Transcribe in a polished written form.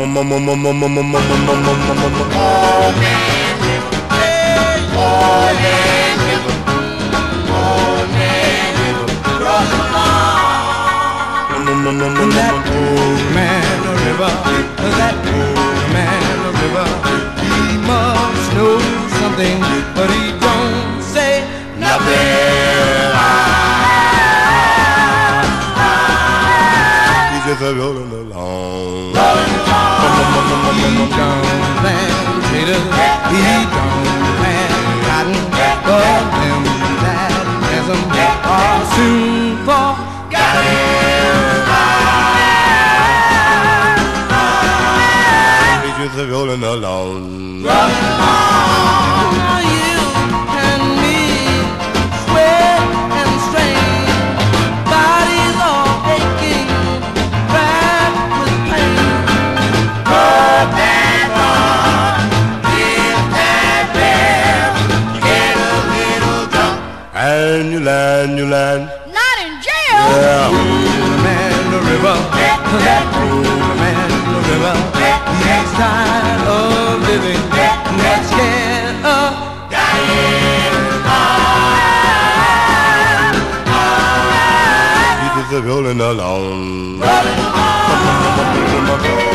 That old man river, that old man river, he must know something, but he don't say nothing. He's just rolling along. He don't plant potatoes, he don't plant cotton, but them that has them are soon forgotten. Just rolling along. Rolling along. You and me, sweat and strain, bodies all aching, racked with pain. Put that on, give that bell, get a little drunk, and you land. Not in jail. Yeah. Man, the river, that old man, the river. He's tired of living, not scared of dying. He's just rolling along.